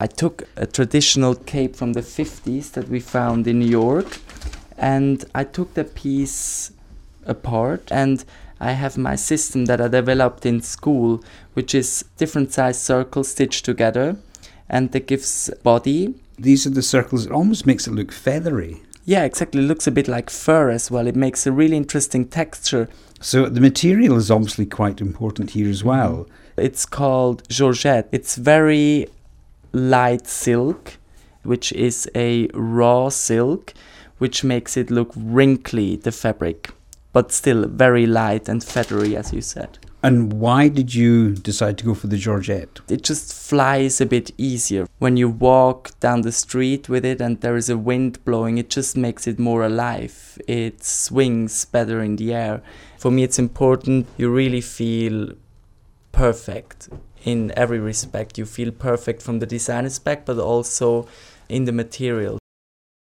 I took a traditional cape from the 50s that we found in New York, and I took the piece apart, and I have my system that I developed in school, which is different size circles stitched together, and that gives body. These are the circles. It almost makes it look feathery. Yeah, exactly. It looks a bit like fur as well. It makes a really interesting texture. So the material is obviously quite important here as well. It's called Georgette. It's very light silk, which is a raw silk, which makes it look wrinkly, the fabric, but still very light and feathery, as you said. And why did you decide to go for the Georgette? It just flies a bit easier. When you walk down the street with it and there is a wind blowing, it just makes it more alive. It swings better in the air. For me, it's important you really feel perfect in every respect. You feel perfect from the design aspect, but also in the material.